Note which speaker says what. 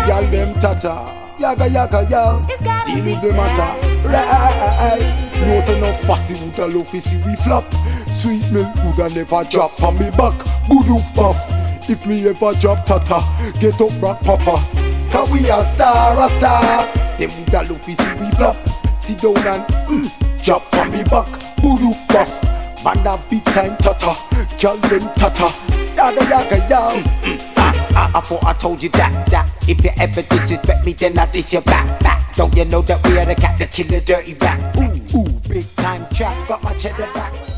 Speaker 1: Girl them tata, yaga yaga ya. Deal with the matter, right? No say no fussy woulda love to see we flop. Sweet milk woulda never drop on me back. Voodoo puff. If me ever drop tata, get up rock papa. Cause we a star. Them woulda love to see we flop. Sit down and drop on me back. Voodoo puff. Man a big time tata, girl them tata. Yaga yaga ya.
Speaker 2: I thought I told you that if you ever disrespect me, then I diss your back. Don't you know that we are the cat that kill the dirty rat? Ooh, big time trap, got my cheddar back.